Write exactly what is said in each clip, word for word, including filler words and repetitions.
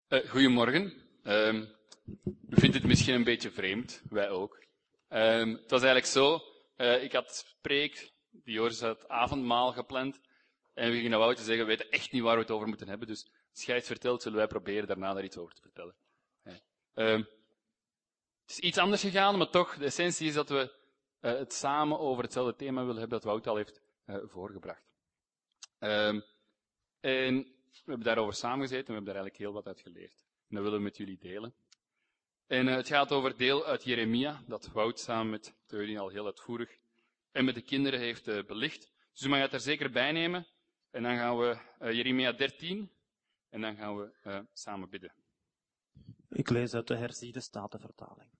Uh, goedemorgen. Um, u vindt het misschien een beetje vreemd, wij ook. Um, het was eigenlijk zo, uh, ik had preek, die Joris had het avondmaal gepland, en we gingen naar Wout zeggen, we weten echt niet waar we het over moeten hebben, dus als jij het vertelt, zullen wij proberen daarna daar iets over te vertellen. Ja. Um, het is iets anders gegaan, maar toch, de essentie is dat we uh, het samen over hetzelfde thema willen hebben dat Wout al heeft uh, voorgebracht. Um, en we hebben daarover samengezeten en we hebben daar eigenlijk heel wat uit geleerd. En dat willen we met jullie delen. En uh, het gaat over deel uit Jeremia, dat Wout samen met Teudien al heel uitvoerig en met de kinderen heeft uh, belicht. Dus u mag het er zeker bij nemen. En dan gaan we uh, Jeremia dertien en dan gaan we uh, samen bidden. Ik lees uit de herziene statenvertaling.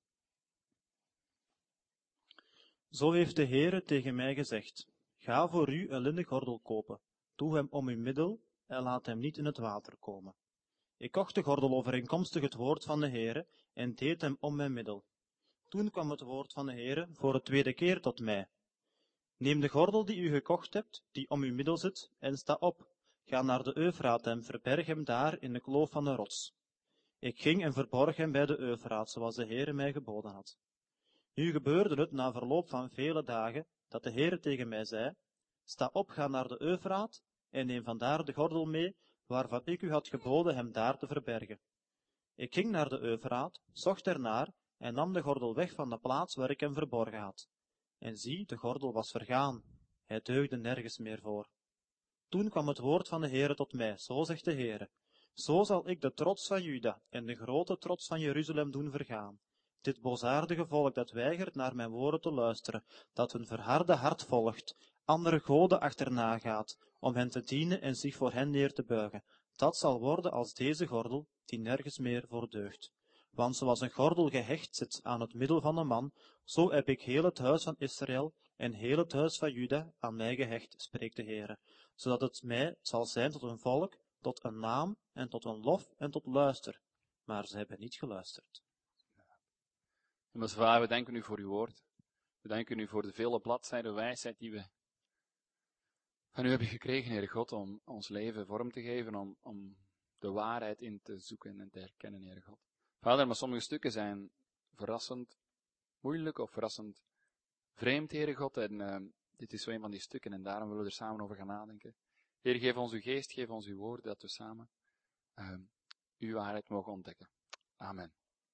Zo heeft de Heere tegen mij gezegd: ga voor u een linnen gordel kopen, doe hem om uw middel en laat hem niet in het water komen. Ik kocht de gordel overeenkomstig het woord van de Heere en deed hem om mijn middel. Toen kwam het woord van de Heere voor de tweede keer tot mij. Neem de gordel die u gekocht hebt, die om uw middel zit, en sta op. Ga naar de Eufraat en verberg hem daar in de kloof van de rots. Ik ging en verborg hem bij de Eufraat, zoals de Heere mij geboden had. Nu gebeurde het na verloop van vele dagen, dat de Heere tegen mij zei: sta op, ga naar de Eufraat en neem vandaar de gordel mee, waarvan ik u had geboden hem daar te verbergen. Ik ging naar de Eufraat, zocht ernaar en nam de gordel weg van de plaats waar ik hem verborgen had. En zie, de gordel was vergaan, hij deugde nergens meer voor. Toen kwam het woord van de Heere tot mij, zo zegt de Heere: zo zal ik de trots van Juda en de grote trots van Jeruzalem doen vergaan. Dit boosaardige volk dat weigert naar mijn woorden te luisteren, dat hun verharde hart volgt, andere goden achterna gaat, om hen te dienen en zich voor hen neer te buigen, dat zal worden als deze gordel, die nergens meer voor deugt. Want zoals een gordel gehecht zit aan het middel van een man, zo heb ik heel het huis van Israël en heel het huis van Juda aan mij gehecht, spreekt de Heere, zodat het mij zal zijn tot een volk, tot een naam en tot een lof en tot luister. Maar ze hebben niet geluisterd. En onze Vader, we danken u voor uw woord. We danken u voor de vele bladzijden wijsheid die we van u hebben gekregen, Heere God, om ons leven vorm te geven, om, om de waarheid in te zoeken en te herkennen, Heere God. Vader, maar sommige stukken zijn verrassend moeilijk of verrassend vreemd, Heere God, en uh, dit is zo een van die stukken en daarom willen we er samen over gaan nadenken. Heer, geef ons uw geest, geef ons uw woord, dat we samen uh, uw waarheid mogen ontdekken. Amen.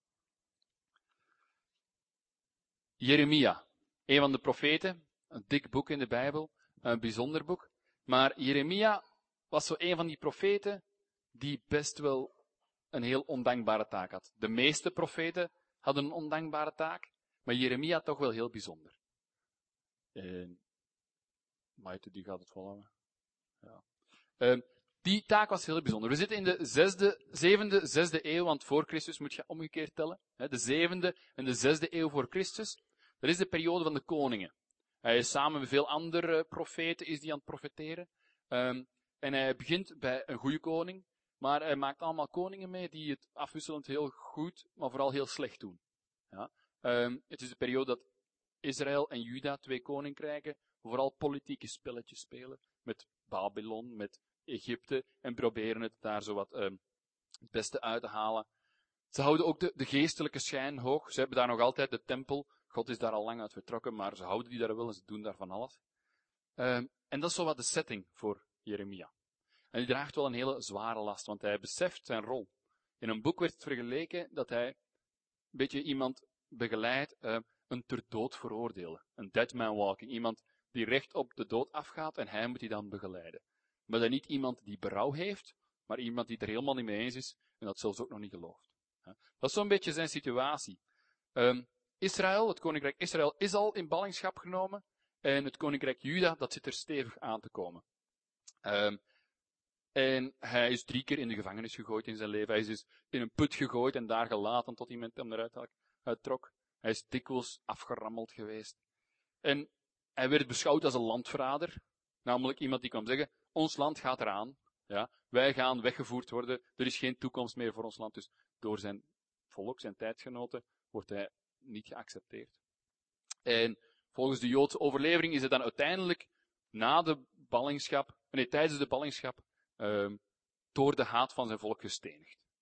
Jeremia, een van de profeten, een dik boek in de Bijbel, een bijzonder boek. Maar Jeremia was zo een van die profeten die best wel een heel ondankbare taak had. De meeste profeten hadden een ondankbare taak, maar Jeremia toch wel heel bijzonder. En Maite, die gaat het volgen. Ja. Uh, die taak was heel bijzonder. We zitten in de zesde, zevende, zesde eeuw, want voor Christus moet je omgekeerd tellen. Hè, de zevende en de zesde eeuw voor Christus. Dat is de periode van de koningen. Hij is samen met veel andere profeten is die aan het profeteren. Um, en hij begint bij een goede koning, maar hij maakt allemaal koningen mee die het afwisselend heel goed, maar vooral heel slecht doen. Ja? Um, het is de periode dat Israël en Juda, twee koninkrijken, vooral politieke spelletjes spelen. Met Babylon, met Egypte, en proberen het daar zo wat um, het beste uit te halen. Ze houden ook de, de geestelijke schijn hoog. Ze hebben daar nog altijd de tempel. God is daar al lang uit vertrokken, maar ze houden die daar wel en ze doen daar van alles. Um, en dat is zo wat de setting voor Jeremia. En die draagt wel een hele zware last, want hij beseft zijn rol. In een boek werd het vergeleken dat hij een beetje iemand begeleidt, uh, een ter dood veroordelen. Een dead man walking. Iemand die recht op de dood afgaat en hij moet die dan begeleiden. Maar dan niet iemand die berouw heeft, maar iemand die het er helemaal niet mee eens is en dat zelfs ook nog niet gelooft. Ja. Dat is zo'n beetje zijn situatie. Um, Israël, het koninkrijk Israël, is al in ballingschap genomen. En het koninkrijk Juda, dat zit er stevig aan te komen. Um, en hij is drie keer in de gevangenis gegooid in zijn leven. Hij is dus in een put gegooid en daar gelaten tot iemand hem eruit trok. Hij is dikwijls afgerammeld geweest. En hij werd beschouwd als een landverrader. Namelijk iemand die kwam zeggen, ons land gaat eraan. Ja, wij gaan weggevoerd worden. Er is geen toekomst meer voor ons land. Dus door zijn volk, zijn tijdgenoten, wordt hij niet geaccepteerd. En volgens de Joodse overlevering is het dan uiteindelijk na de ballingschap, nee, tijdens de ballingschap, uh, door de haat van zijn volk gestenigd. Ja,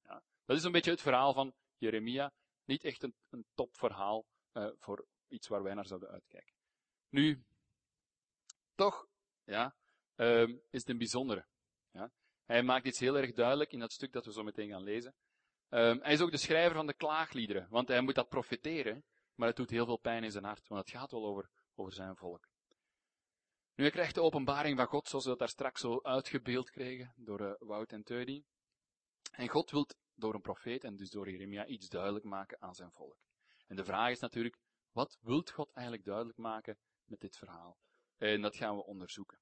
Dat is een beetje het verhaal van Jeremia. Niet echt een, een topverhaal uh, voor iets waar wij naar zouden uitkijken. Nu, toch, ja, um, is het een bijzondere. Ja. Hij maakt iets heel erg duidelijk in dat stuk dat we zo meteen gaan lezen. Um, hij is ook de schrijver van de klaagliederen, want hij moet dat profeteren, maar het doet heel veel pijn in zijn hart, want het gaat wel over, over zijn volk. Nu, hij krijgt de openbaring van God, zoals we dat daar straks zo uitgebeeld kregen, door uh, Wout en Teudi. En God wil door een profeet, en dus door Jeremia, iets duidelijk maken aan zijn volk. En de vraag is natuurlijk, wat wil God eigenlijk duidelijk maken met dit verhaal? En dat gaan we onderzoeken.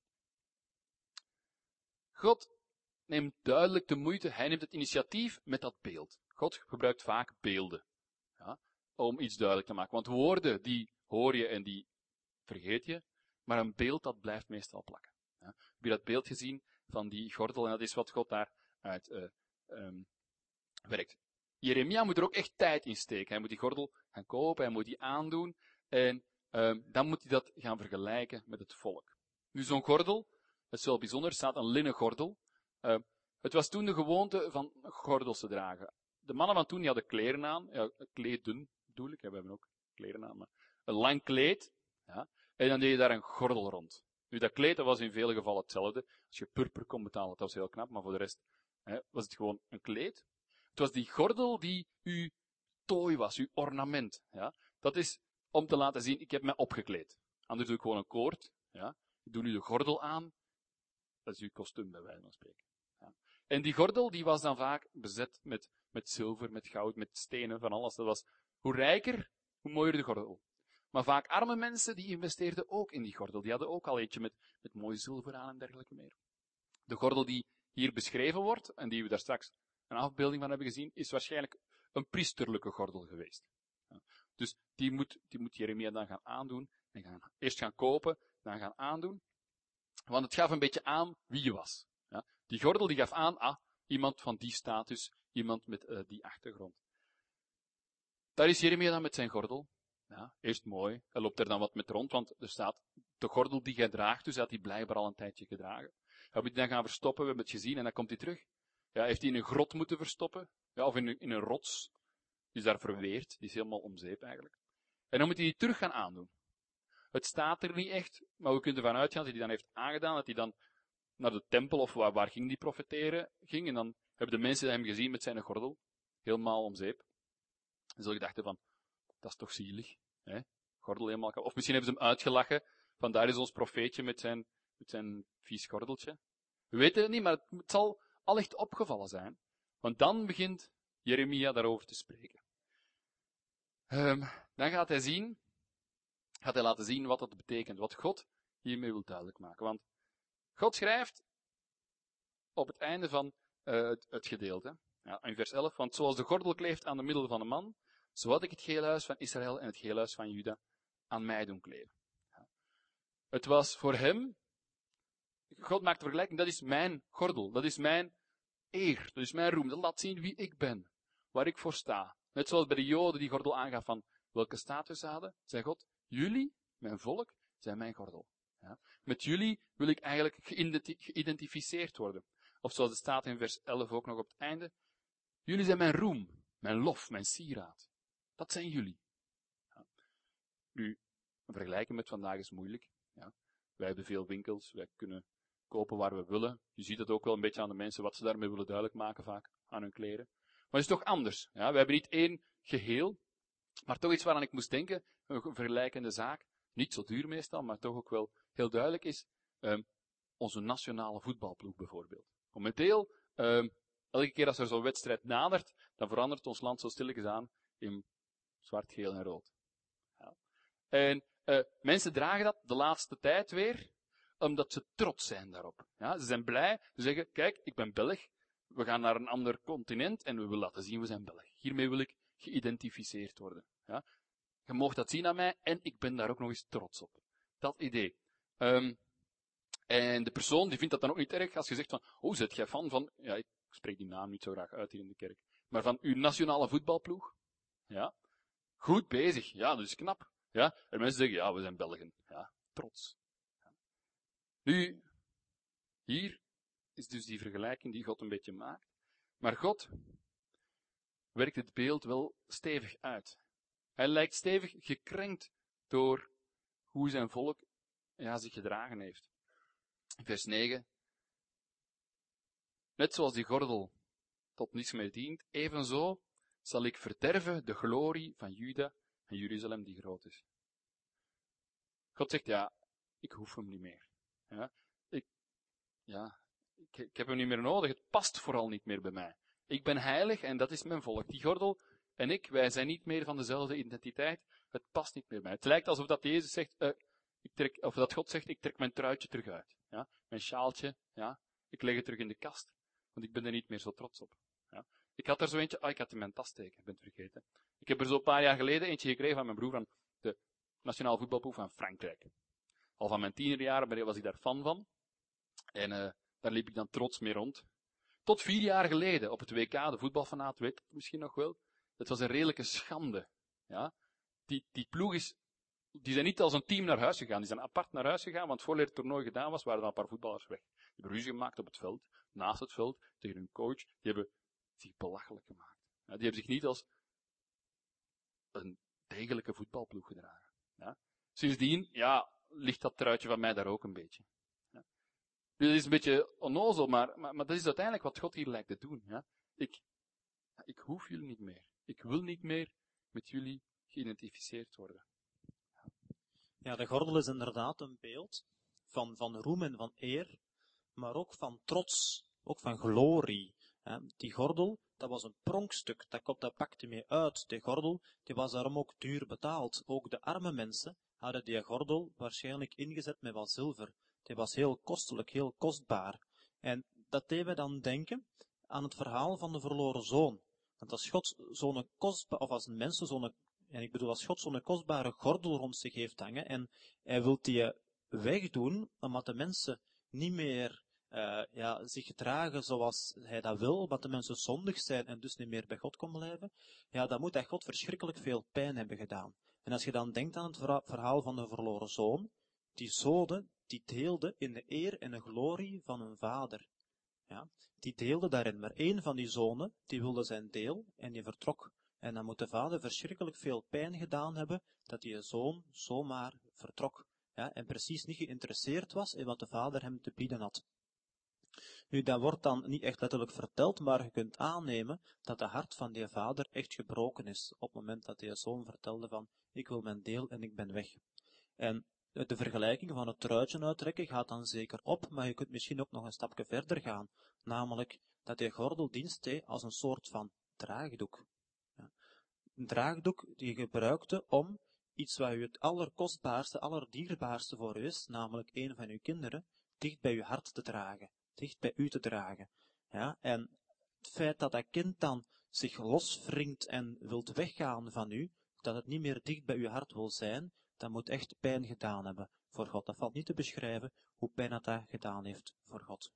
God neemt duidelijk de moeite, hij neemt het initiatief met dat beeld. God gebruikt vaak beelden, ja, om iets duidelijk te maken. Want woorden, die hoor je en die vergeet je, maar een beeld, dat blijft meestal plakken. Ja. Heb je dat beeld gezien van die gordel? En dat is wat God daaruit uh, um, werkt. Jeremia moet er ook echt tijd in steken. Hij moet die gordel gaan kopen, hij moet die aandoen, en um, dan moet hij dat gaan vergelijken met het volk. Nu, zo'n gordel, dat is wel bijzonder, er staat een linnen gordel. Uh, het was toen de gewoonte van gordels te dragen. De mannen van toen die hadden kleren aan, ja, kleden bedoel ik, ja, we hebben ook kleren aan, maar een lang kleed, ja, en dan deed je daar een gordel rond. Nu, dat kleed, dat was in vele gevallen hetzelfde. Als je purper kon betalen, dat was heel knap, maar voor de rest hè, was het gewoon een kleed. Het was die gordel die uw tooi was, uw ornament. Ja. Dat is om te laten zien, ik heb mij opgekleed. Anders doe ik gewoon een koord. Ja. Ik doe nu de gordel aan. Dat is uw kostuum, bij wijze van spreken. Ja. En die gordel, die was dan vaak bezet met, met zilver, met goud, met stenen, van alles. Dat was, hoe rijker, hoe mooier de gordel. Maar vaak arme mensen, die investeerden ook in die gordel. Die hadden ook al eentje met, met mooi zilver aan en dergelijke meer. De gordel die hier beschreven wordt, en die we daar straks een afbeelding van hebben gezien, is waarschijnlijk een priesterlijke gordel geweest. Ja. Dus die moet, die moet Jeremia dan gaan aandoen, en gaan, eerst gaan kopen, dan gaan aandoen. Want het gaf een beetje aan wie je was. Ja. Die gordel die gaf aan, ah, iemand van die status, iemand met uh, die achtergrond. Daar is Jeremia dan met zijn gordel. Ja, eerst mooi, hij loopt er dan wat met rond, want er staat de gordel die hij draagt, dus had hij blijkbaar al een tijdje gedragen. Hij moet die dan gaan verstoppen, we hebben het gezien, en dan komt hij terug. Ja, heeft hij in een grot moeten verstoppen, ja, of in een, in een rots, die is daar verweerd, die is helemaal om zeep eigenlijk. En dan moet hij die terug gaan aandoen. Het staat er niet echt, maar we kunnen ervan uitgaan dat hij die dan heeft aangedaan, dat hij dan naar de tempel, of waar, waar ging die profeteren, ging, en dan hebben de mensen hem gezien met zijn gordel, helemaal om zeep. En zo gedachten van, dat is toch zielig, hè? Gordel helemaal kapot. Of misschien hebben ze hem uitgelachen, van daar is ons profeetje met zijn, met zijn vies gordeltje. We weten het niet, maar het, het zal allicht opgevallen zijn. Want dan begint Jeremia daarover te spreken. Um, dan gaat hij zien, gaat hij laten zien wat dat betekent, wat God hiermee wil duidelijk maken. Want God schrijft op het einde van uh, het, het gedeelte, ja, in vers elf, want zoals de gordel kleeft aan de middel van een man, zo had ik het gehele huis van Israël en het gehele huis van Juda aan mij doen kleven. Ja. Het was voor hem, God maakt de vergelijking, dat is mijn gordel, dat is mijn eer, dat is mijn roem, dat laat zien wie ik ben, waar ik voor sta. Net zoals bij de Joden die gordel aangaf van welke status ze hadden, zei God, jullie, mijn volk, zijn mijn gordel. Ja. Met jullie wil ik eigenlijk geïdentificeerd worden. Of zoals het staat in vers elf ook nog op het einde, jullie zijn mijn roem, mijn lof, mijn sieraad. Dat zijn jullie. Ja. Nu, een vergelijking met vandaag is moeilijk. Ja. Wij hebben veel winkels, wij kunnen kopen waar we willen. Je ziet het ook wel een beetje aan de mensen wat ze daarmee willen duidelijk maken vaak, aan hun kleren. Maar het is toch anders. Ja. We hebben niet één geheel, maar toch iets waaraan ik moest denken, een vergelijkende zaak. Niet zo duur meestal, maar toch ook wel heel duidelijk is, um, onze nationale voetbalploeg bijvoorbeeld. Momenteel, um, elke keer als er zo'n wedstrijd nadert, dan verandert ons land zo stilletjes aan in zwart, geel en rood. Ja. En uh, mensen dragen dat de laatste tijd weer, omdat ze trots zijn daarop. Ja, ze zijn blij, ze zeggen, kijk, ik ben Belg, we gaan naar een ander continent en we willen laten zien, we zijn Belg. Hiermee wil ik geïdentificeerd worden. Ja. Je mag dat zien aan mij en ik ben daar ook nog eens trots op. Dat idee. Um, en de persoon die vindt dat dan ook niet erg als je zegt van, oh, zet jij fan van, ja, ik spreek die naam niet zo graag uit hier in de kerk, maar van uw nationale voetbalploeg? Ja. Goed bezig. Ja, dat is knap. Ja. En mensen zeggen, ja, we zijn Belgen. Ja, trots. Ja. Nu, hier is dus die vergelijking die God een beetje maakt. Maar God werkt het beeld wel stevig uit. Hij lijkt stevig gekrenkt door hoe zijn volk ja, zich gedragen heeft. Vers negen. Net zoals die gordel tot niets meer dient, evenzo zal ik verderven de glorie van Juda en Jeruzalem die groot is. God zegt, ja, ik hoef hem niet meer. Ja, ik, ja, ik, ik heb hem niet meer nodig, het past vooral niet meer bij mij. Ik ben heilig en dat is mijn volk. Die gordel en ik, wij zijn niet meer van dezelfde identiteit, het past niet meer bij mij. Het lijkt alsof dat Jezus zegt, uh, ik trek, of dat God zegt, ik trek mijn truitje terug uit. Ja, mijn sjaaltje, ja, ik leg het terug in de kast, want ik ben er niet meer zo trots op. Ja. Ik had er zo eentje, ah, ik had in mijn tas steken, ik ben het vergeten. Ik heb er zo een paar jaar geleden eentje gekregen van mijn broer van de nationale voetbalploeg van Frankrijk. Al van mijn tienerjaren was ik daar fan van. En uh, daar liep ik dan trots mee rond. Tot vier jaar geleden, op het W K, de voetbalfanaat weet het misschien nog wel. Het was een redelijke schande. Ja. Die, die ploeg is, die zijn niet als een team naar huis gegaan. Die zijn apart naar huis gegaan, want voordat het toernooi gedaan was, waren er een paar voetballers weg. Die hebben ruzie gemaakt op het veld, naast het veld, tegen hun coach. Die hebben zich belachelijk gemaakt. Ja, die hebben zich niet als een degelijke voetbalploeg gedragen. Ja. Sindsdien, ja, ligt dat truitje van mij daar ook een beetje. Ja. Dus het is een beetje onnozel, maar, maar, maar dat is uiteindelijk wat God hier lijkt te doen. Ja. Ik, ik hoef jullie niet meer. Ik wil niet meer met jullie geïdentificeerd worden. Ja, de gordel is inderdaad een beeld van, van roem en van eer, maar ook van trots, ook van glorie. Die gordel, dat was een pronkstuk, dat, dat pakte mee uit. Die gordel, die was daarom ook duur betaald. Ook de arme mensen hadden die gordel waarschijnlijk ingezet met wat zilver. Die was heel kostelijk, heel kostbaar. En dat deed mij dan denken aan het verhaal van de verloren zoon. Want als God zo'n kostbaar, of als mensen zo'n, en ik bedoel als God zo'n kostbare gordel rond zich heeft hangen, en hij wil die wegdoen, omdat de mensen niet meer Uh, ja, zich gedragen zoals hij dat wil, omdat de mensen zondig zijn en dus niet meer bij God komen blijven, ja, dan moet hij God verschrikkelijk veel pijn hebben gedaan. En als je dan denkt aan het verhaal van de verloren zoon, die zonen, die deelden in de eer en de glorie van hun vader. Ja, die deelden daarin, maar één van die zonen, die wilde zijn deel en die vertrok. En dan moet de vader verschrikkelijk veel pijn gedaan hebben, dat die zoon zomaar vertrok. Ja, en precies niet geïnteresseerd was in wat de vader hem te bieden had. Nu, dat wordt dan niet echt letterlijk verteld, maar je kunt aannemen dat het hart van die vader echt gebroken is, op het moment dat die zoon vertelde van, ik wil mijn deel en ik ben weg. En de vergelijking van het truitje uittrekken gaat dan zeker op, maar je kunt misschien ook nog een stapje verder gaan, namelijk dat die gordel dienst deed als een soort van draagdoek. Ja. Een draagdoek die je gebruikte om iets wat u het allerkostbaarste, allerdierbaarste voor u is, namelijk een van uw kinderen, dicht bij uw hart te dragen. dicht bij u te dragen. Ja, en het feit dat dat kind dan zich loswringt en wilt weggaan van u, dat het niet meer dicht bij uw hart wil zijn, dat moet echt pijn gedaan hebben voor God. Dat valt niet te beschrijven hoe pijn dat dat gedaan heeft voor God.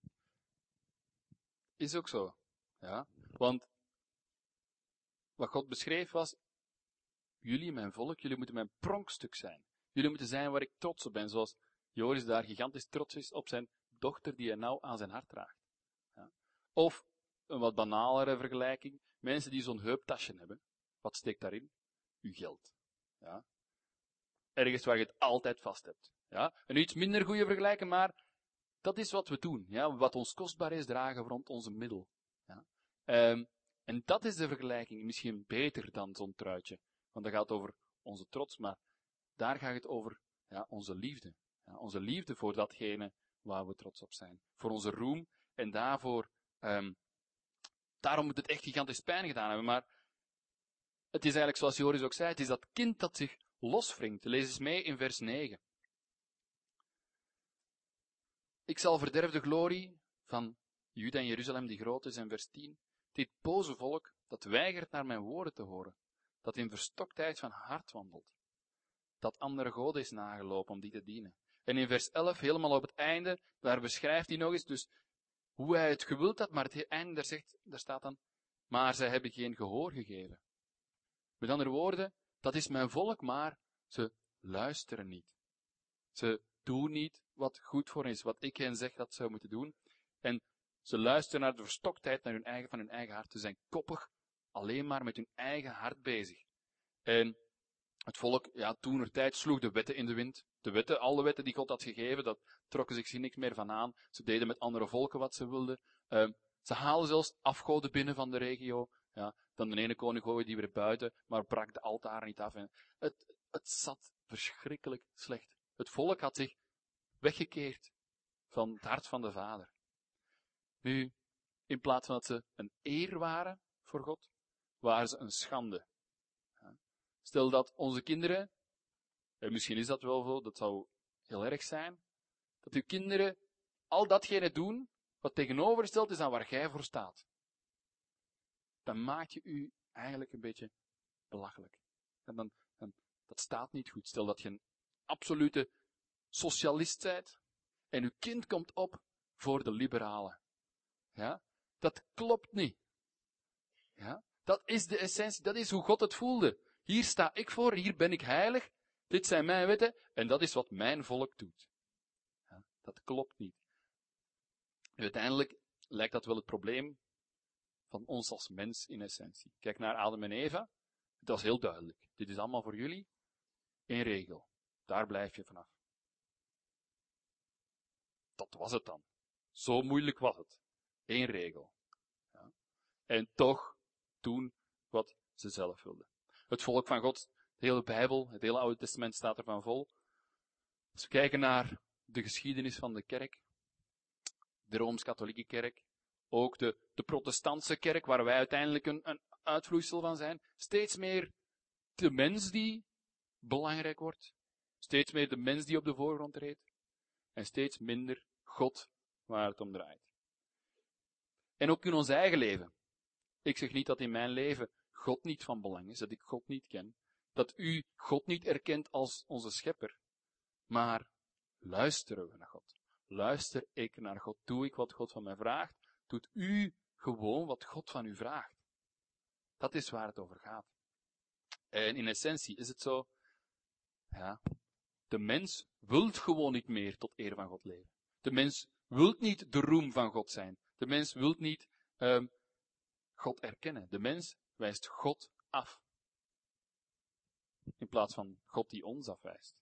Is ook zo. Ja, want wat God beschreef was, jullie, mijn volk, jullie moeten mijn pronkstuk zijn. Jullie moeten zijn waar ik trots op ben, zoals Joris daar gigantisch trots is op zijn dochter die hij nauw aan zijn hart draagt. Ja. Of, een wat banalere vergelijking, mensen die zo'n heuptasje hebben. Wat steekt daarin? Uw geld. Ja. Ergens waar je het altijd vast hebt. Ja. Een iets minder goede vergelijking, maar dat is wat we doen. Ja. Wat ons kostbaar is, dragen we rond onze middel. Ja. Um, en dat is de vergelijking misschien beter dan zo'n truitje. Want dat gaat over onze trots, maar daar gaat het over ja, onze liefde. Ja, onze liefde voor datgene waar we trots op zijn. Voor onze roem. En daarvoor, um, daarom moet het echt gigantisch pijn gedaan hebben. Maar het is eigenlijk zoals Joris ook zei, het is dat kind dat zich loswringt. Lees eens mee in vers negen. Ik zal verderf de glorie van Juda en Jeruzalem die groot is, en vers tien. Dit boze volk dat weigert naar mijn woorden te horen. Dat in verstoktheid van hart wandelt. Dat andere goden is nagelopen om die te dienen. En in vers elf, helemaal op het einde, daar beschrijft hij nog eens dus hoe hij het gewild had, maar het einde, daar, zegt, daar staat dan, maar zij hebben geen gehoor gegeven. Met andere woorden, dat is mijn volk, maar ze luisteren niet. Ze doen niet wat goed voor hen is, wat ik hen zeg dat ze moeten doen. En ze luisteren naar de verstoktheid naar hun eigen, van hun eigen hart. Ze zijn koppig alleen maar met hun eigen hart bezig. En het volk, ja, toenertijd sloeg de wetten in de wind. De wetten, alle wetten die God had gegeven, dat trokken zich niks meer van aan. Ze deden met andere volken wat ze wilden. Uh, ze haalden zelfs afgoden binnen van de regio. Ja, dan de ene koning gooide die weer buiten, maar brak de altaren niet af. En het, het zat verschrikkelijk slecht. Het volk had zich weggekeerd van het hart van de Vader. Nu, in plaats van dat ze een eer waren voor God, waren ze een schande. Ja. Stel dat onze kinderen, en misschien is dat wel zo, dat zou heel erg zijn, dat uw kinderen al datgene doen wat tegenovergesteld is aan waar jij voor staat. Dan maak je u eigenlijk een beetje belachelijk. En dan, dan, dat staat niet goed. Stel dat je een absolute socialist bent en uw kind komt op voor de liberalen. Ja? Dat klopt niet. Ja? Dat is de essentie, dat is hoe God het voelde. Hier sta ik voor, hier ben ik heilig, dit zijn mijn wetten en dat is wat mijn volk doet. Ja? Dat klopt niet. En uiteindelijk lijkt dat wel het probleem van ons als mens in essentie. Kijk naar Adam en Eva, dat is heel duidelijk. Dit is allemaal voor jullie één regel. Daar blijf je vanaf. Dat was het dan. Zo moeilijk was het. Eén regel. Ja. En toch doen wat ze zelf wilden. Het volk van God, de hele Bijbel, het hele Oude Testament staat ervan vol. Als we kijken naar de geschiedenis van de kerk, de Rooms-Katholieke kerk, ook de, de protestantse kerk, waar wij uiteindelijk een, een uitvloeisel van zijn, steeds meer de mens die belangrijk wordt, steeds meer de mens die op de voorgrond treedt, en steeds minder God waar het om draait. En ook in ons eigen leven. Ik zeg niet dat in mijn leven God niet van belang is, dat ik God niet ken, dat u God niet erkent als onze schepper. Maar luisteren we naar God? Luister ik naar God? Doe ik wat God van mij vraagt? Doet u gewoon wat God van u vraagt? Dat is waar het over gaat. En in essentie is het zo, ja, de mens wil gewoon niet meer tot eer van God leven. De mens wil niet de roem van God zijn. De mens wil niet um, God erkennen. De mens wijst God af. In plaats van God die ons afwijst.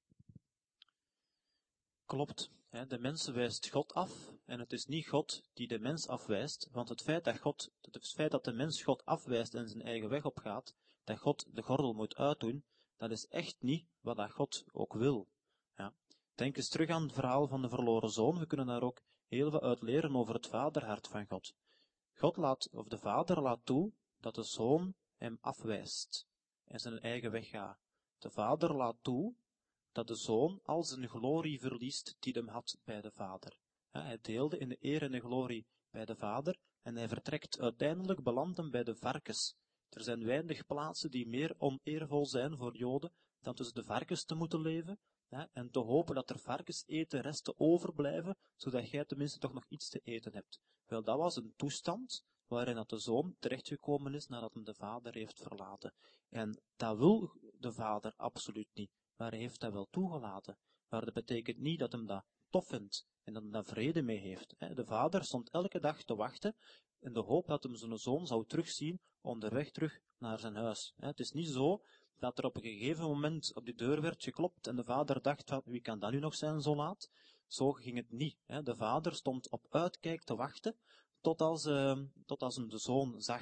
Klopt. De mens wijst God af en het is niet God die de mens afwijst, want het feit dat, God, het feit dat de mens God afwijst en zijn eigen weg opgaat, dat God de gordel moet uitdoen, dat is echt niet wat dat God ook wil. Ja. Denk eens terug aan het verhaal van de verloren zoon. We kunnen daar ook heel veel uit leren over het vaderhart van God. God laat, of de vader laat toe, dat de zoon hem afwijst en zijn eigen weg gaat. De vader laat toe dat de zoon al zijn glorie verliest die hem had bij de vader. Ja, hij deelde in de eer en de glorie bij de vader en hij vertrekt uiteindelijk belandt hem bij de varkens. Er zijn weinig plaatsen die meer oneervol zijn voor Joden dan tussen de varkens te moeten leven, ja, en te hopen dat er varkens eten resten overblijven, zodat jij tenminste toch nog iets te eten hebt. Wel, dat was een toestand waarin dat de zoon terechtgekomen is nadat hem de vader heeft verlaten. En dat wil de vader absoluut niet. Maar hij heeft dat wel toegelaten. Maar dat betekent niet dat hem dat tof vindt en dat hij daar vrede mee heeft. De vader stond elke dag te wachten in de hoop dat hem zijn zoon zou terugzien onderweg terug naar zijn huis. Het is niet zo dat er op een gegeven moment op die deur werd geklopt en de vader dacht van wie kan dat nu nog zijn zo laat? Zo ging het niet. De vader stond op uitkijk te wachten tot als, uh, tot als hem de zoon zag.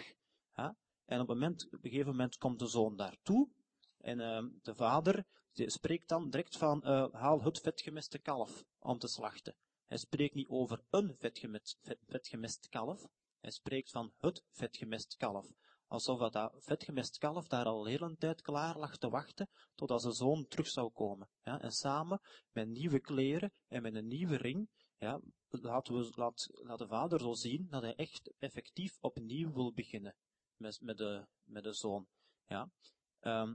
En op een, moment, op een gegeven moment komt de zoon daartoe en uh, de vader die spreekt dan direct van uh, haal het vetgemeste kalf om te slachten. Hij spreekt niet over een vetgemest, vet, vetgemest kalf, hij spreekt van het vetgemest kalf. Alsof dat, dat vetgemest kalf daar al heel een tijd klaar lag te wachten totdat zijn zoon terug zou komen. Ja, en samen met nieuwe kleren en met een nieuwe ring, ja, laten we, laat, laat de vader zo zien dat hij echt effectief opnieuw wil beginnen met, met, de, met de zoon. Ja. Um,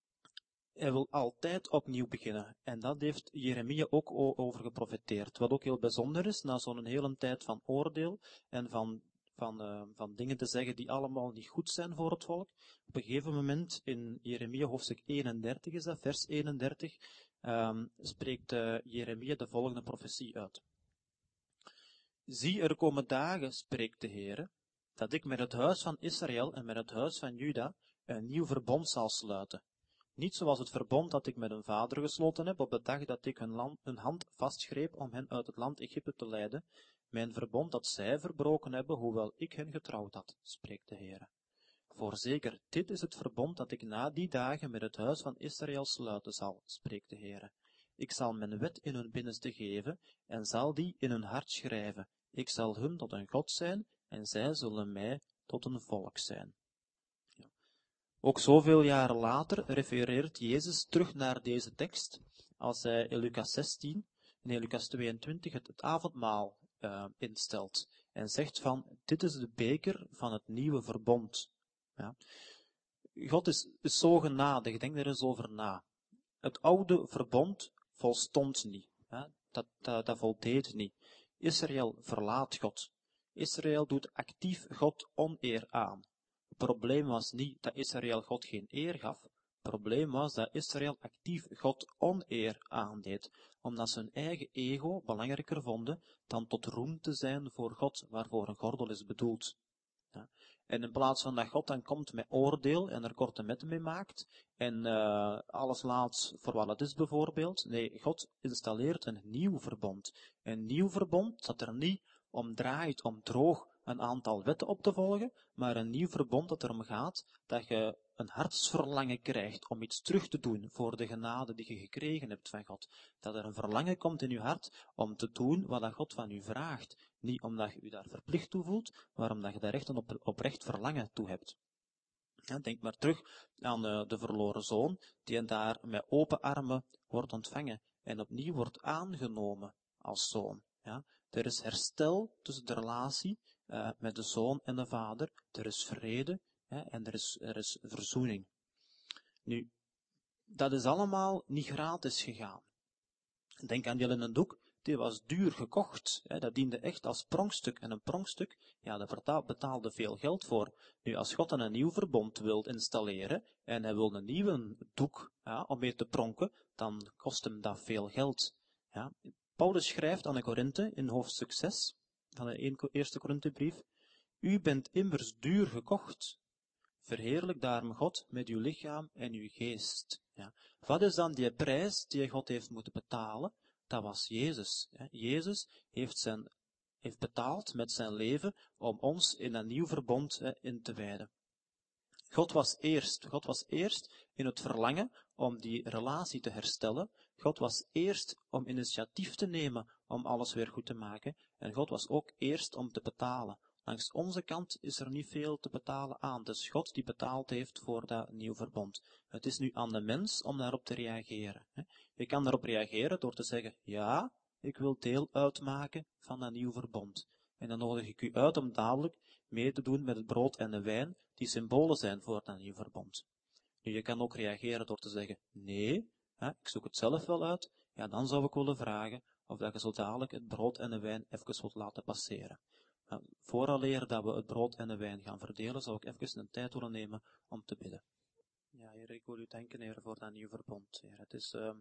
Hij wil altijd opnieuw beginnen. En dat heeft Jeremia ook over geprofeteerd. Wat ook heel bijzonder is, na zo'n hele tijd van oordeel en van, van, uh, van dingen te zeggen die allemaal niet goed zijn voor het volk. Op een gegeven moment, in Jeremia hoofdstuk eenendertig is dat, vers eenendertig, um, spreekt uh, Jeremia de volgende profetie uit. Zie, er komen dagen, spreekt de Heere, dat ik met het huis van Israël en met het huis van Juda een nieuw verbond zal sluiten. Niet zoals het verbond dat ik met hun vader gesloten heb op de dag dat ik hun, land, hun hand vastgreep om hen uit het land Egypte te leiden, mijn verbond dat zij verbroken hebben, hoewel ik hen getrouwd had, spreekt de Heer. Voorzeker, dit is het verbond dat ik na die dagen met het huis van Israël sluiten zal, spreekt de Heer. Ik zal mijn wet in hun binnenste geven en zal die in hun hart schrijven. Ik zal hun tot een God zijn en zij zullen mij tot een volk zijn. Ja. Ook zoveel jaren later refereert Jezus terug naar deze tekst, als hij in Lucas zestien, in Lucas tweeëntwintig het, het avondmaal uh, instelt en zegt van, dit is de beker van het nieuwe verbond. Ja. God is, is zo genadig, denk er eens over na. Het oude verbond volstond niet. Ja. Dat, dat, dat voldeed niet. Israël verlaat God. Israël doet actief God oneer aan. Het probleem was niet dat Israël God geen eer gaf. Het probleem was dat Israël actief God oneer aandeed, omdat ze hun eigen ego belangrijker vonden dan tot roem te zijn voor God, waarvoor een gordel is bedoeld. Ja. En in plaats van dat God dan komt met oordeel en er korte metten mee maakt en uh, alles laat voor wat het is bijvoorbeeld, nee, God installeert een nieuw verbond. Een nieuw verbond dat er niet om draait om droog een aantal wetten op te volgen, maar een nieuw verbond dat erom gaat dat je een hartsverlangen krijgt om iets terug te doen voor de genade die je gekregen hebt van God. Dat er een verlangen komt in je hart om te doen wat God van u vraagt. Niet omdat je je daar verplicht toe voelt, maar omdat je daar echt een op, oprecht verlangen toe hebt. Ja, denk maar terug aan uh, de verloren zoon, die daar met open armen wordt ontvangen en opnieuw wordt aangenomen als zoon. Ja. Er is herstel tussen de relatie uh, met de zoon en de vader. Er is vrede ja, en er is, er is verzoening. Nu, dat is allemaal niet gratis gegaan. Denk aan die linnen doek, die was duur gekocht. Hè, dat diende echt als pronkstuk. En een pronkstuk, ja, daar betaalde veel geld voor. Nu, als God dan een nieuw verbond wil installeren, en hij wil een nieuwe doek, ja, om mee te pronken, dan kost hem dat veel geld. Ja. Paulus schrijft aan de Korinthe in hoofdstuk zes, van de eerste Korinthebrief, u bent immers duur gekocht. Verheerlijk daarom God met uw lichaam en uw geest. Ja. Wat is dan die prijs die God heeft moeten betalen? Dat was Jezus. Ja. Jezus heeft, zijn, heeft betaald met zijn leven om ons in een nieuw verbond hè, in te wijden. God was eerst. God was eerst in het verlangen om die relatie te herstellen. God was eerst om initiatief te nemen om alles weer goed te maken. En God was ook eerst om te betalen. Langs onze kant is er niet veel te betalen aan. Het is God die betaald heeft voor dat nieuw verbond. Het is nu aan de mens om daarop te reageren. Je kan daarop reageren door te zeggen, ja, ik wil deel uitmaken van dat nieuw verbond. En dan nodig ik u uit om dadelijk mee te doen met het brood en de wijn, die symbolen zijn voor dat nieuw verbond. Nu, je kan ook reageren door te zeggen, nee, hè, ik zoek het zelf wel uit, ja, dan zou ik willen vragen of dat je zo dadelijk het brood en de wijn even wilt laten passeren. Nou, vooraleer dat we het brood en de wijn gaan verdelen, zou ik even een tijd willen nemen om te bidden. Ja, Heer, ik wil u danken, Heer, voor dat nieuw verbond, Heer. Het is uh,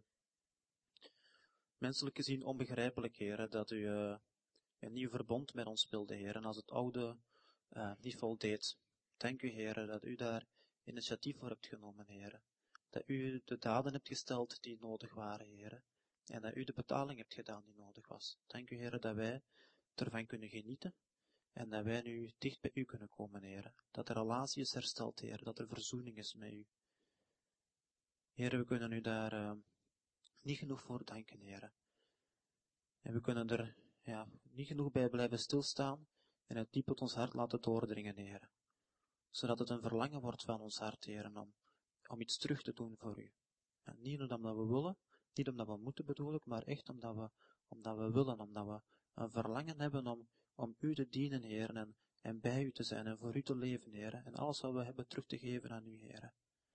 menselijk gezien onbegrijpelijk, Heer, dat u uh, een nieuw verbond met ons wilde, Heer, en als het oude uh, niet voldeed. Dank u, Heer, dat u daar initiatief voor hebt genomen, Heer. Dat u de daden hebt gesteld die nodig waren, Heer. En dat u de betaling hebt gedaan die nodig was. Dank u, Heer, dat wij ervan kunnen genieten. En dat wij nu dicht bij u kunnen komen, Heer. Dat de relatie is hersteld, Heer. Dat er verzoening is met u. Heer, we kunnen u daar uh, niet genoeg voor danken, Heer. En we kunnen er ja, niet genoeg bij blijven stilstaan en het diep tot ons hart laten doordringen, Heer. Zodat het een verlangen wordt van ons hart, Heer, om, om iets terug te doen voor u. En niet omdat we willen, niet omdat we moeten bedoel ik, maar echt omdat we, omdat we willen, omdat we een verlangen hebben om, om u te dienen, Heer, en, en bij u te zijn en voor u te leven, Heer. En alles wat we hebben terug te geven aan u, Heer.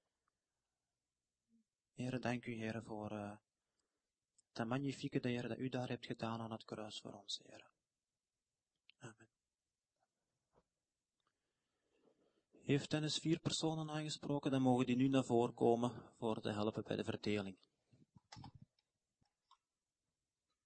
Heer, dank u, Heer, voor uh, dat magnifieke, Heer, dat u daar hebt gedaan aan het kruis voor ons, Heer. Amen. Heeft Dennis vier personen aangesproken, dan mogen die nu naar voren komen voor te helpen bij de verdeling.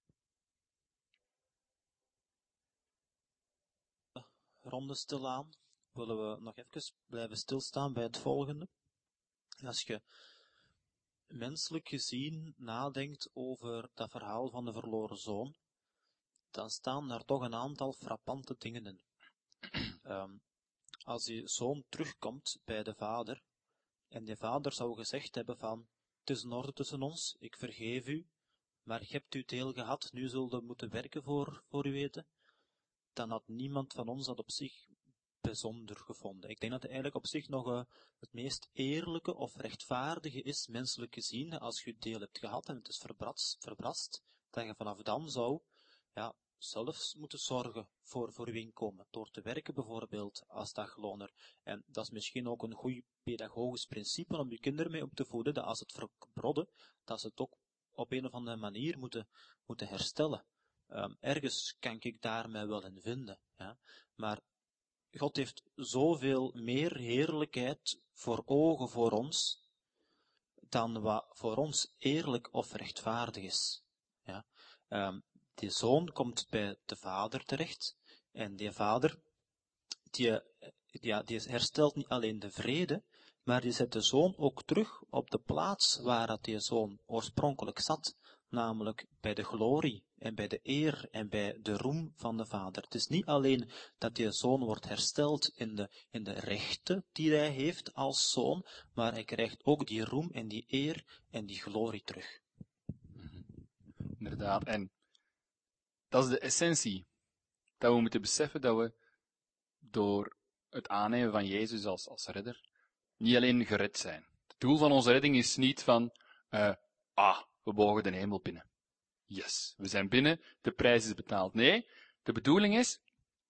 Ronde stilaan. willen we nog even blijven stilstaan bij het volgende. Als je menselijk gezien nadenkt over dat verhaal van de verloren zoon, dan staan daar toch een aantal frappante dingen in. Um, als die zoon terugkomt bij de vader, en de vader zou gezegd hebben van, het is in orde tussen ons, ik vergeef u, maar je hebt uw deel gehad, nu zult u moeten werken voor, voor uw eten, dan had niemand van ons dat op zich bijzonder gevonden. Ik denk dat het eigenlijk op zich nog uh, het meest eerlijke of rechtvaardige is, menselijk gezien, als je uw deel hebt gehad en het is verbrast, verbrast dat je vanaf dan zou, ja, zelfs moeten zorgen voor, voor uw inkomen, door te werken bijvoorbeeld als dagloner. En dat is misschien ook een goed pedagogisch principe om je kinderen mee op te voeden, dat als het verbrodden, dat ze het ook op een of andere manier moeten, moeten herstellen. Um, ergens kan ik daar mij wel in vinden, ja. Maar God heeft zoveel meer heerlijkheid voor ogen voor ons, dan wat voor ons eerlijk of rechtvaardig is. Ja. Um, die zoon komt bij de vader terecht, en die vader, die, die, die herstelt niet alleen de vrede, maar die zet de zoon ook terug op de plaats waar dat die zoon oorspronkelijk zat, namelijk bij de glorie en bij de eer en bij de roem van de vader. Het is niet alleen dat die zoon wordt hersteld in de, in de rechten die hij heeft als zoon, maar hij krijgt ook die roem en die eer en die glorie terug. Inderdaad, en dat is de essentie. Dat we moeten beseffen dat we door het aannemen van Jezus als, als redder niet alleen gered zijn. Het doel van onze redding is niet van, uh, ah, we mogen de hemel binnen. Yes, we zijn binnen, de prijs is betaald. Nee, de bedoeling is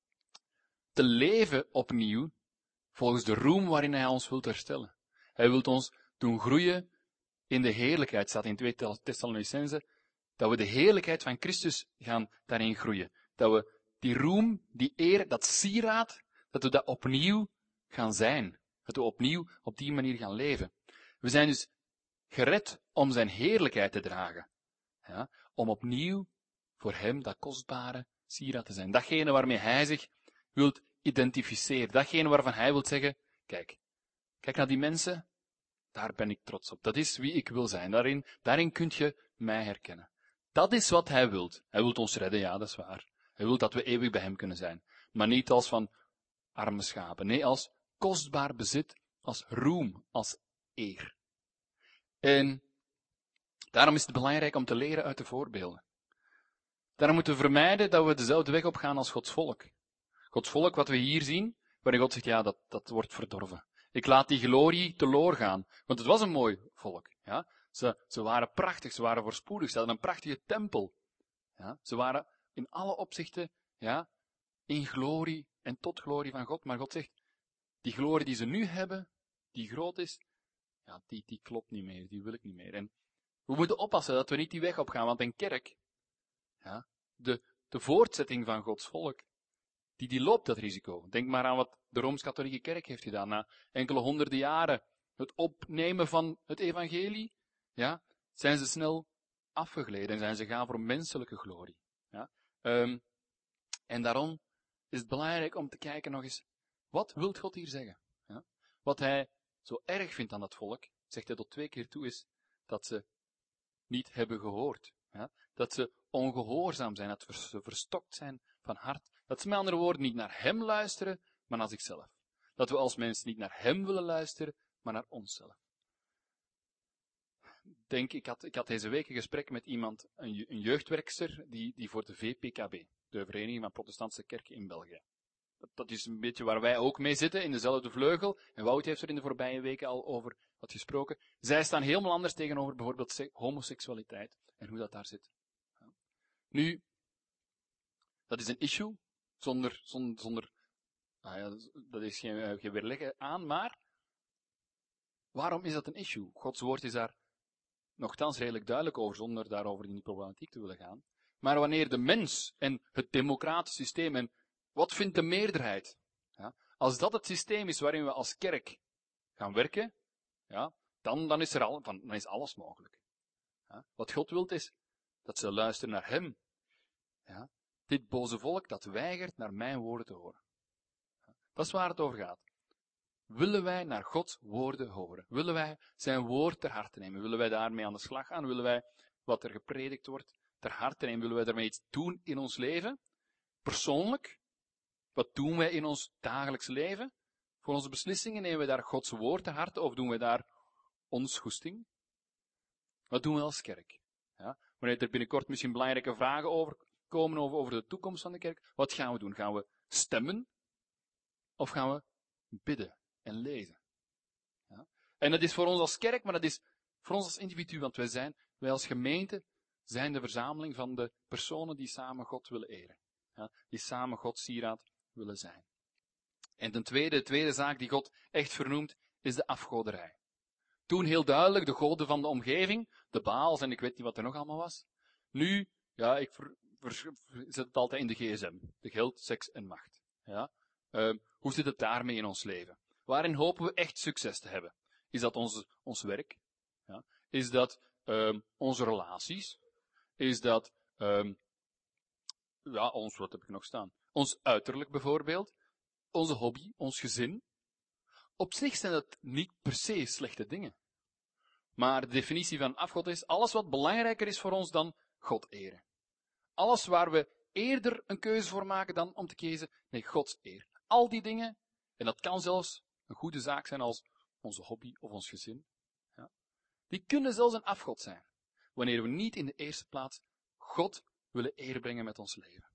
te leven opnieuw volgens de roem waarin hij ons wilt herstellen. Hij wilt ons doen groeien in de heerlijkheid, staat in twee Thessalonicenzen, dat we de heerlijkheid van Christus gaan daarin groeien. Dat we die roem, die eer, dat sieraad, dat we dat opnieuw gaan zijn. Dat we opnieuw op die manier gaan leven. We zijn dus gered om zijn heerlijkheid te dragen. Ja, om opnieuw voor hem dat kostbare sieraad te zijn. Datgene waarmee hij zich wilt identificeren. Datgene waarvan hij wilt zeggen, kijk, kijk naar die mensen, daar ben ik trots op. Dat is wie ik wil zijn. Daarin, daarin kun je mij herkennen. Dat is wat hij wilt. Hij wilt ons redden, ja, dat is waar. Hij wil dat we eeuwig bij hem kunnen zijn. Maar niet als van arme schapen. Nee, als kostbaar bezit, als roem, als eer. En daarom is het belangrijk om te leren uit de voorbeelden. Daarom moeten we vermijden dat we dezelfde weg opgaan als Gods volk. Gods volk, wat we hier zien, waarin God zegt, ja, dat, dat wordt verdorven. Ik laat die glorie teloor gaan. Want het was een mooi volk. Ja? Ze, ze waren prachtig, ze waren voorspoedig, ze hadden een prachtige tempel. Ja? Ze waren in alle opzichten ja, in glorie en tot glorie van God. Maar God zegt, die glorie die ze nu hebben, die groot is, ja, die, die klopt niet meer, die wil ik niet meer. En we moeten oppassen dat we niet die weg opgaan, want een kerk, ja, de, de voortzetting van Gods volk, die, die loopt dat risico. Denk maar aan wat de Rooms-Katholieke Kerk heeft gedaan na enkele honderden jaren. Het opnemen van het evangelie, ja, zijn ze snel afgegleden en zijn ze gaan voor menselijke glorie. Ja. Um, en daarom is het belangrijk om te kijken nog eens, wat wil God hier zeggen? Ja. Wat hij zo erg vindt aan dat volk, zegt hij tot twee keer toe, is dat ze niet hebben gehoord. Ja. Dat ze ongehoorzaam zijn, dat ze verstokt zijn van hart. Dat ze met andere woorden niet naar hem luisteren, maar naar zichzelf. Dat we als mensen niet naar hem willen luisteren, maar naar onszelf. Denk, ik had, ik had deze week een gesprek met iemand, een, een jeugdwerkster, die, die voor de V P K B, de Vereniging van Protestantse Kerken in België. Dat, dat is een beetje waar wij ook mee zitten, in dezelfde vleugel. En Wout heeft er in de voorbije weken al over wat gesproken. Zij staan helemaal anders tegenover bijvoorbeeld se- homoseksualiteit en hoe dat daar zit. Ja. Nu, dat is een issue, zonder, zonder, zonder nou ja, dat is geen, geen weerleggen aan, maar waarom is dat een issue? Gods woord is daar nochtans redelijk duidelijk over, zonder daarover in die problematiek te willen gaan. Maar wanneer de mens en het democratisch systeem en wat vindt de meerderheid? Ja, als dat het systeem is waarin we als kerk gaan werken, ja, dan, dan, is er al, dan, dan is alles mogelijk. Ja, wat God wilt is dat ze luisteren naar hem. Ja, dit boze volk dat weigert naar mijn woorden te horen. Ja, Dat is waar het over gaat. Willen wij naar Gods woorden horen? Willen wij zijn woord ter harte nemen? Willen wij daarmee aan de slag gaan? Willen wij wat er gepredikt wordt ter harte nemen? Willen wij daarmee iets doen in ons leven? Persoonlijk? Wat doen wij in ons dagelijks leven? Voor onze beslissingen nemen we daar Gods woord ter harte of doen we daar ons goesting? Wat doen we als kerk? Ja? Wanneer er binnenkort misschien belangrijke vragen over komen over, over de toekomst van de kerk, wat gaan we doen? Gaan we stemmen? Of gaan we bidden en lezen? Ja? En dat is voor ons als kerk, maar dat is voor ons als individu, want wij zijn, wij als gemeente, zijn de verzameling van de personen die samen God willen eren. Ja? Die samen Gods sieraad willen zijn. En ten tweede, de tweede zaak die God echt vernoemt, is de afgoderij. Toen heel duidelijk de goden van de omgeving, de Baals en ik weet niet wat er nog allemaal was. Nu, ja, ik ver, ver, zet het altijd in de gsm. De geld, seks en macht. Ja? Uh, hoe zit het daarmee in ons leven? Waarin hopen we echt succes te hebben? Is dat ons, ons werk? Ja? Is dat um, onze relaties? Is dat, um, ja, ons, wat heb ik nog staan? Ons uiterlijk bijvoorbeeld. Onze hobby, ons gezin. Op zich zijn dat niet per se slechte dingen. Maar de definitie van afgod is alles wat belangrijker is voor ons dan God eren. Alles waar we eerder een keuze voor maken dan om te kiezen, nee, Gods eer. Al die dingen, en dat kan zelfs een goede zaak zijn als onze hobby of ons gezin, ja, die kunnen zelfs een afgod zijn. Wanneer we niet in de eerste plaats God willen eer brengen met ons leven.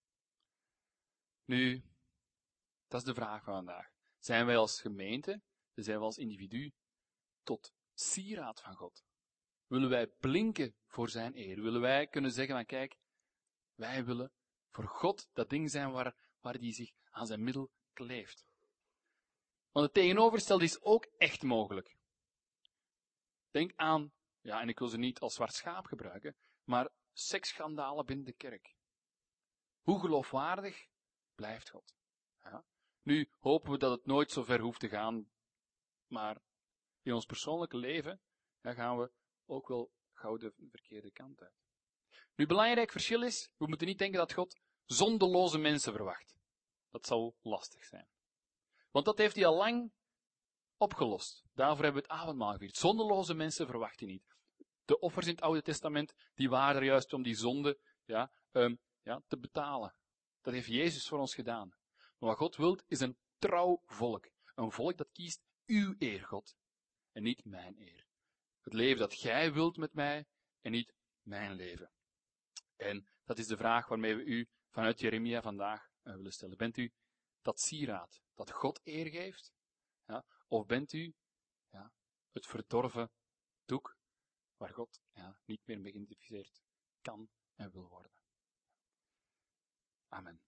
Nu, dat is de vraag van vandaag. Zijn wij als gemeente, zijn wij als individu, tot sieraad van God? Willen wij blinken voor zijn eer? Willen wij kunnen zeggen van kijk, wij willen voor God dat ding zijn waar, waar die zich aan zijn middel kleeft. Want het tegenovergestelde is ook echt mogelijk. Denk aan, ja, en ik wil ze niet als zwart schaap gebruiken, maar seksschandalen binnen de kerk. Hoe geloofwaardig blijft God? Ja? Nu hopen we dat het nooit zo ver hoeft te gaan, maar in ons persoonlijke leven ja, gaan we ook wel gauw de verkeerde kant uit. Nu, belangrijk verschil is, we moeten niet denken dat God zondeloze mensen verwacht. Dat zal lastig zijn. Want dat heeft hij al lang opgelost. Daarvoor hebben we het avondmaal gevierd. Zondeloze mensen verwacht hij niet. De offers in het Oude Testament, die waren er juist om die zonde ja, um, ja, te betalen. Dat heeft Jezus voor ons gedaan. Maar wat God wil, is een trouw volk. Een volk dat kiest uw eer, God. En niet mijn eer. Het leven dat gij wilt met mij en niet mijn leven. En dat is de vraag waarmee we u vanuit Jeremia vandaag uh, willen stellen. Bent u dat sieraad dat God eer geeft? Ja, of bent u ja, het verdorven doek waar God ja, niet meer mee geïdentificeerd kan en wil worden? Amen.